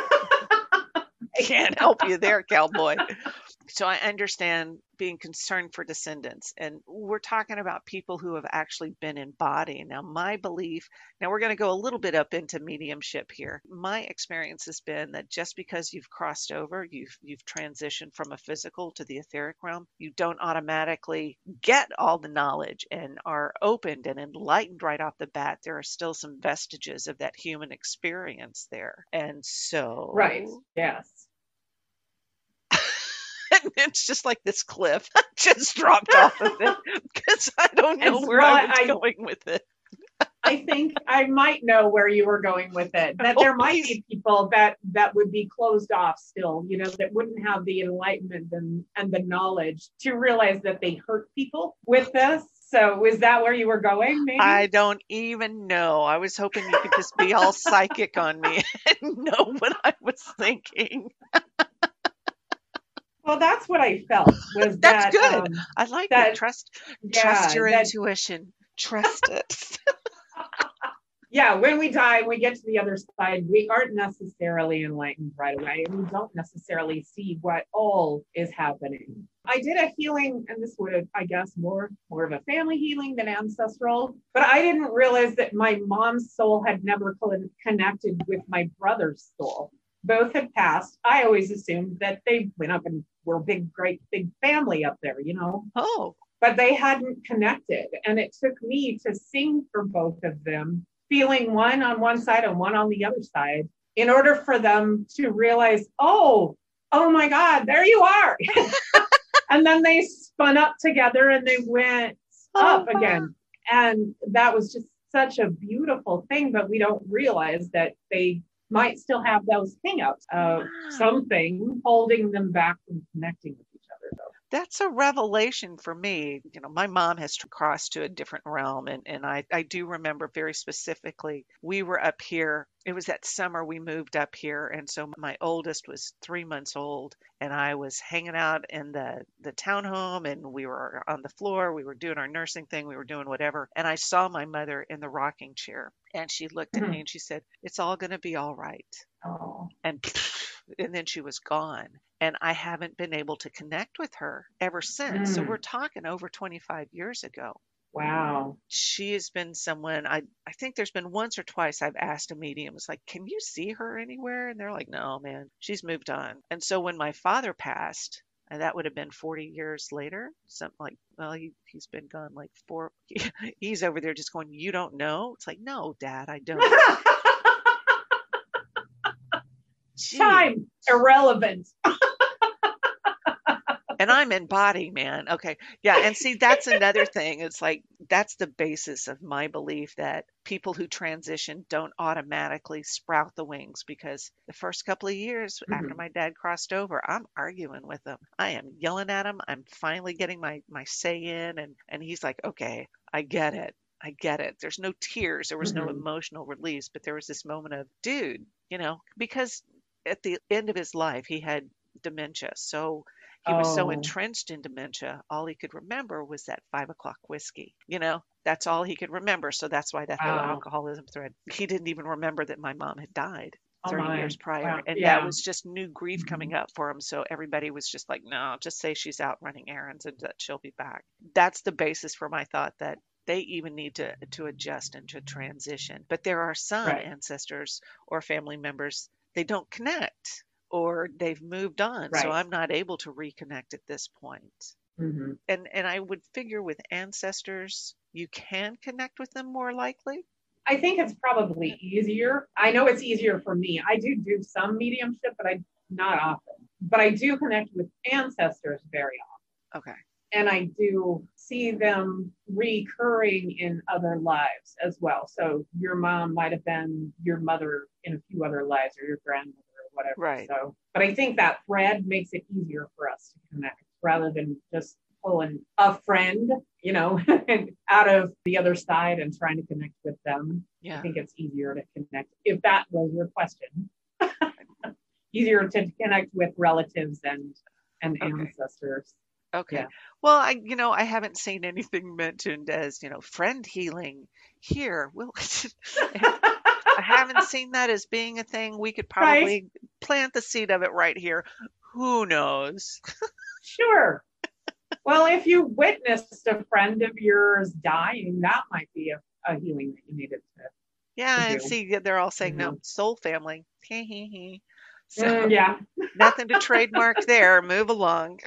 Can't help you there, cowboy. So I understand being concerned for descendants. And we're talking about people who have actually been in body. Now, my belief, now we're going to go a little bit up into mediumship here. My experience has been that just because you've crossed over, you've you've transitioned from a physical to the etheric realm, you don't automatically get all the knowledge and are opened and enlightened right off the bat. There are still some vestiges of that human experience there. And Right. so Yes. and it's just like this cliff. I just dropped off of it because I don't know And where well, I was I, going with it. I think I might know where you were going with it. That Oh, there might please. be people that that would be closed off still, you know, that wouldn't have the enlightenment and, and the knowledge to realize that they hurt people with this. So is that where you were going, maybe? I don't even know. I was hoping you could just be all psychic on me and know what I was thinking. Well, that's what I felt was That's that good. um I like it. that Trust trust yeah, your that intuition. Trust it. yeah, when we die, we get to the other side, we aren't necessarily enlightened right away, and we don't necessarily see what all is happening. I did a healing, and this would have, I guess, more more of a family healing than ancestral, but I didn't realize that my mom's soul had never connected with my brother's soul. Both had passed. I always assumed that they went up and were big, great, big family up there, you know, Oh, but they hadn't connected. And it took me to sing for both of them, feeling one on one side and one on the other side, in order for them to realize, oh, oh my God, there you are. And then they spun up together and they went oh, up wow. again. And that was just such a beautiful thing, but we don't realize that they might still have those hangouts of Wow. something holding them back from connecting with each other, though. That's a revelation for me. You know, my mom has tr- crossed to a different realm, and, and I, I do remember very specifically, we were up here. It was that summer we moved up here, and so my oldest was three months old, and I was hanging out in the, the townhome, and we were on the floor. We were doing our nursing thing. We were doing whatever, and I saw my mother in the rocking chair, and she looked at me Mhm. and she said, "It's all going to be all right." Oh, And and then she was gone, and I haven't been able to connect with her ever since. So we're mm. talking over twenty-five years ago. Wow. She has been someone I I think there's been once or twice I've asked a medium, it's like, can you see her anywhere? And they're like, no, man, she's moved on. And so when my father passed, and that would have been forty years later, something like, well, he, he's been gone like four. He's over there just going, you don't know? It's like, no, Dad, I don't. Gee. Time irrelevant. And I'm in body, man. Okay. Yeah. And see, that's another thing. It's like, that's the basis of my belief that people who transition don't automatically sprout the wings, because the first couple of years after Mhm. my dad crossed over, I'm arguing with him. I am yelling at him. I'm finally getting my, my say in. And, and he's like, okay, I get it. I get it. There's no tears. There was no Mhm. emotional release, but there was this moment of, dude, you know, because at the end of his life, he had dementia. So he was so Oh, entrenched in dementia, all he could remember was that five o'clock whiskey. You know, that's all he could remember. So that's why that whole wow. alcoholism thread, he didn't even remember that my mom had died Oh thirty my. years prior. Wow. And that Yeah. was just new grief coming Mhm. up for him. So everybody was just like, no, just say she's out running errands and that she'll be back. That's the basis for my thought that they even need to, to adjust and to transition. But there are some Right. ancestors or family members, they don't connect or they've moved on. So Right. I'm not able to reconnect at this point. Mhm. And and I would figure with ancestors, you can connect with them more likely. I think it's probably easier. I know it's easier for me. I do do some mediumship, but I not often. But I do connect with ancestors very often. Okay. And I do see them recurring in other lives as well. So your mom might have been your mother in a few other lives, or your grandmother or whatever. Right. So, but I think that thread makes it easier for us to connect rather than just pulling a friend, you know, out of the other side and trying to connect with them. I Yeah. think it's easier to connect, if that was your question, easier to connect with relatives and and Okay. ancestors. Okay. Yeah. Well, I, you know, I haven't seen anything mentioned as, you know, friend healing here. Well, I haven't seen that as being a thing. We could Right. probably plant the seed of it right here. Who knows? Sure. Well, if you witnessed a friend of yours dying, that might be a, a healing that you needed to, Yeah, to and do. see, they're all saying, no, Mhm. soul family. Hee hee hee. So Mm, yeah. nothing to trademark there. Move along.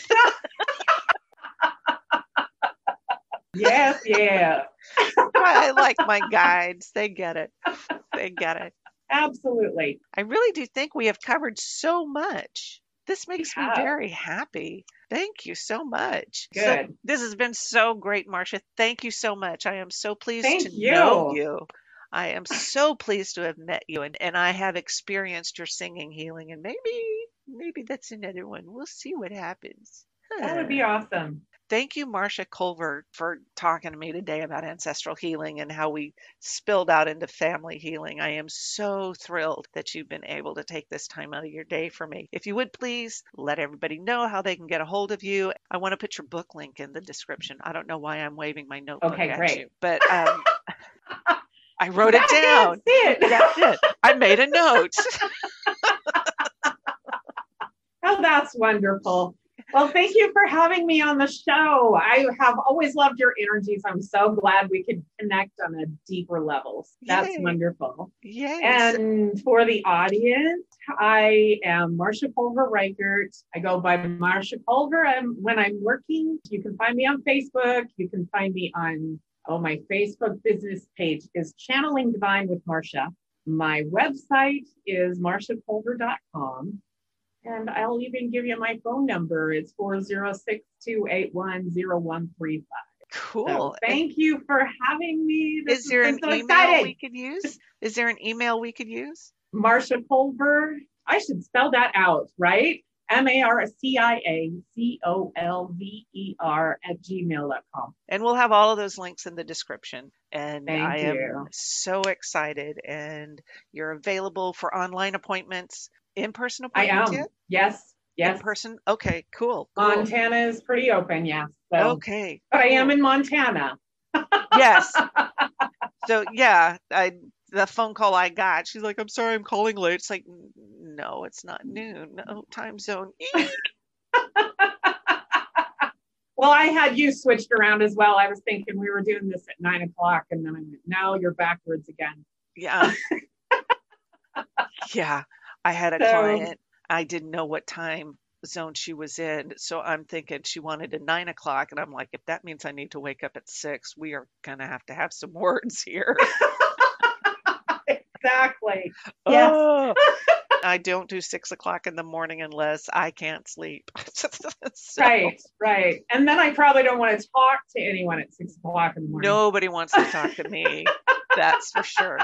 Yes, yeah. I like my guides. They get it. They get it. Absolutely. I really do think we have covered so much. This We makes me have. very happy. Thank you so much. So, Good. this has been so great, Marcia. Thank you so much. I am so pleased to Thank know you. you. I am so pleased to have met you, and, and I have experienced your singing healing, and maybe maybe that's another one. We'll see what happens. That would Huh. be awesome. Thank you, Marcia Culver, for talking to me today about ancestral healing and how we spilled out into family healing. I am so thrilled that you've been able to take this time out of your day for me. If you would please let everybody know how they can get a hold of you. I want to put your book link in the description. I don't know why I'm waving my notebook Okay, at great. you, but um, I wrote it I can't down. see it. That's it. I made a note. Oh, that's wonderful. Well, thank you for having me on the show. I have always loved your energies. I'm so glad we could connect on a deeper level. That's Yay. wonderful. Yay. So, And for the audience, I am Marcia Culver Reichert. I go by Marcia Culver. And when I'm working, you can find me on Facebook. You can find me on, oh, my Facebook business page is Channeling Divine with Marcia. My website is marcia culver dot com. And I'll even give you my phone number. It's four zero six, two eight one, zero one three five. So cool. And thank you for having me. This is has there been an so email we exciting. could use? Is there an email we could use? Marcia Culver. I should spell that out, right? M A R C I A C O L V E R at gmail dot com. And we'll have all of those links in the description. And I Thank am you. so excited. And you're available for online appointments, in person I appointments am. yet? Yes. In Yes. person? Okay, cool, cool. Montana is pretty open. Yes. So, Okay, but I am cool. in Montana. Yes. So, yeah, I the phone call I got, she's like, I'm sorry I'm calling late. It's like, "N- no, it's not noon. No time zone. Eek." Well, Well, I had you switched around as well. I was thinking we were doing this at nine o'clock, and then I went, no, you're backwards again. Yeah. Yeah. I had a So, client. I didn't know what time zone she was in. So I'm thinking she wanted a nine o'clock. And I'm like, if that means I need to wake up at six, we are going to have to have some words here. exactly. Yes. Oh, I don't do six o'clock in the morning unless I can't sleep. So Right, right. And then I probably don't want to talk to anyone at six o'clock in the morning. nobody wants to talk to me. That's for sure.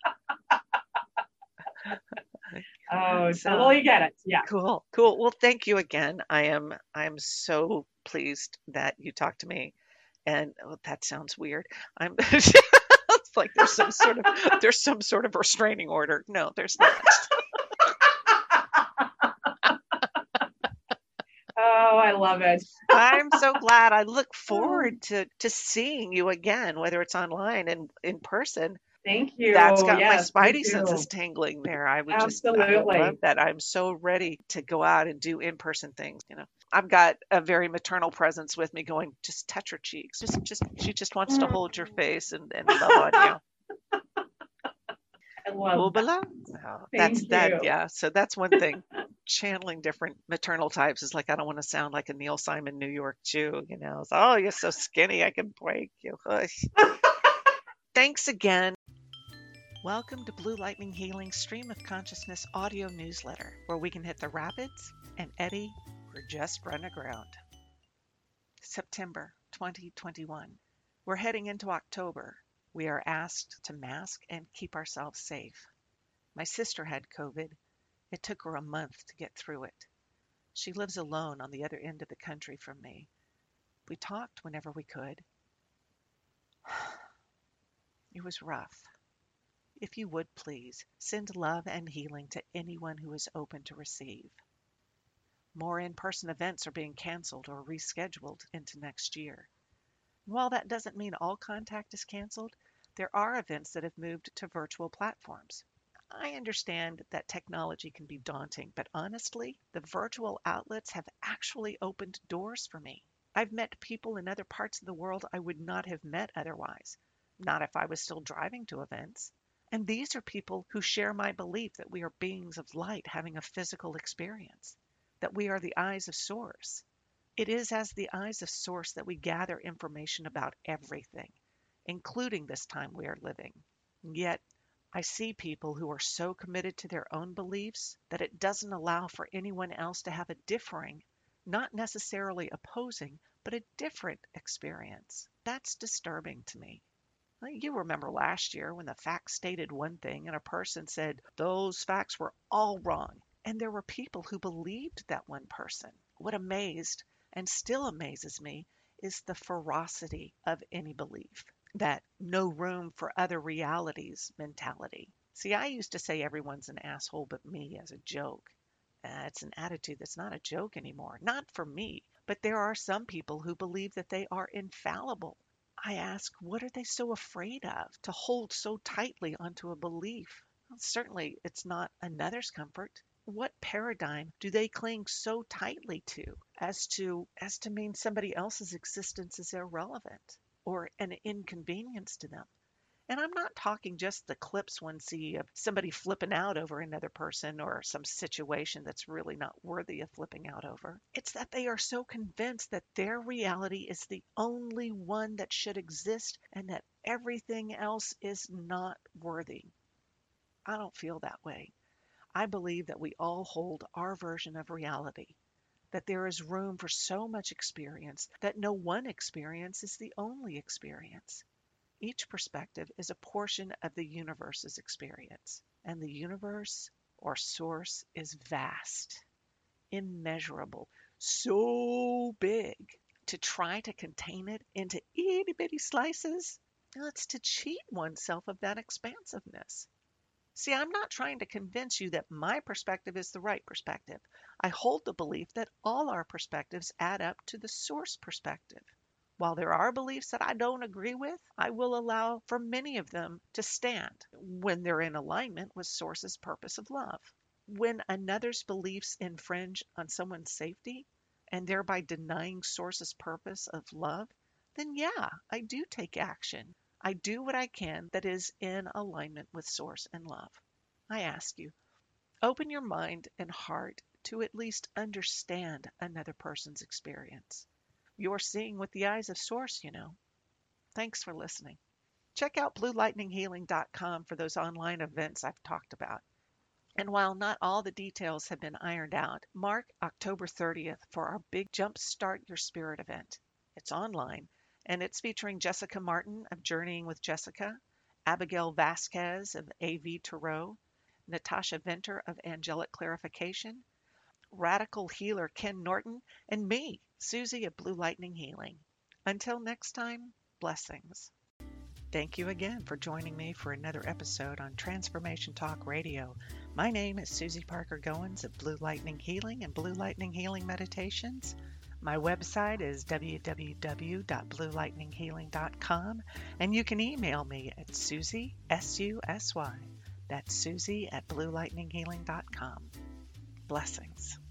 Oh, So totally get it. Yeah. cool, cool. Well, thank you again. I am I am so pleased that you talked to me. And oh, that sounds weird. I'm it's like there's some sort of there's some sort of restraining order. No, there's not. Oh, I love it. I'm so glad. I look Oh, forward to to seeing you again, whether it's online and in person. thank That's you. got my Yes, me spidey senses too. tingling there. I would just, I love Absolutely. that. I'm so ready to go out and do in-person things, you know. I've got a very maternal presence with me going, just touch her cheeks. Just, just, she just wants to Mm. hold your face and, and love on you. I love that. Bubala. Oh, that's Thank that. you. Yeah. So that's one thing. Channeling different maternal types is like, I don't want to sound like a Neil Simon New York Jew, you know. It's, oh, you're so skinny. I can break you. Hush. Thanks again. Welcome to Blue Lightning Healing Stream of Consciousness audio newsletter, where we can hit the rapids and Eddie, we're just running aground. September twenty twenty-one. We're heading into October. We are asked to mask and keep ourselves safe. My sister had COVID. It took her a month to get through it. She lives alone on the other end of the country from me. We talked whenever we could. It was rough. If you would please, send love and healing to anyone who is open to receive. More in-person events are being canceled or rescheduled into next year. While that doesn't mean all contact is canceled, there are events that have moved to virtual platforms. I understand that technology can be daunting, but honestly, the virtual outlets have actually opened doors for me. I've met people in other parts of the world I would not have met otherwise, not if I was still driving to events. And these are people who share my belief that we are beings of light having a physical experience, that we are the eyes of Source. It is as the eyes of Source that we gather information about everything, including this time we are living. Yet, I see people who are so committed to their own beliefs that it doesn't allow for anyone else to have a differing, not necessarily opposing, but a different experience. That's disturbing to me. Well, you remember last year when the facts stated one thing and a person said those facts were all wrong, and there were people who believed that one person. What amazed and still amazes me is the ferocity of any belief, that no room for other realities mentality. See, I used to say everyone's an asshole but me as a joke. Uh, it's an attitude that's not a joke anymore. Not for me, but there are some people who believe that they are infallible. I ask, what are they so afraid of to hold so tightly onto a belief? Well, certainly, it's not another's comfort. What paradigm do they cling so tightly to as to as to mean somebody else's existence is irrelevant or an inconvenience to them? And I'm not talking just the clips one see of somebody flipping out over another person or some situation that's really not worthy of flipping out over. It's that they are so convinced that their reality is the only one that should exist and that everything else is not worthy. I don't feel that way. I believe that we all hold our version of reality, that there is room for so much experience that no one experience is the only experience. Each perspective is a portion of the universe's experience, and the universe or source is vast, immeasurable, so big. To try to contain it into itty bitty slices, well, it's to cheat oneself of that expansiveness. See, I'm not trying to convince you that my perspective is the right perspective. I hold the belief that all our perspectives add up to the source perspective. While there are beliefs that I don't agree with, I will allow for many of them to stand when they're in alignment with Source's purpose of love. When another's beliefs infringe on someone's safety, and thereby denying Source's purpose of love, then yeah, I do take action. I do what I can that is in alignment with Source and love. I ask you, open your mind and heart to at least understand another person's experience. You're seeing with the eyes of Source, you know. Thanks for listening. Check out blue lightning healing dot com for those online events I've talked about. And while not all the details have been ironed out, mark October thirtieth for our big Jumpstart Your Spirit event. It's online, and it's featuring Jessica Martin of Journeying with Jessica, Abigail Vasquez of A V Tarot, Natasha Venter of Angelic Clarification, radical healer Ken Norton, and me, Susie of Blue Lightning Healing. Until next time, blessings. Thank you again for joining me for another episode on Transformation Talk Radio. My name is Susie Parker Goins of Blue Lightning Healing and Blue Lightning Healing Meditations. My website is w w w dot blue lightning healing dot com, and you can email me at Susie, S U S Y. That's Susie at blue lightning healing dot com. Blessings.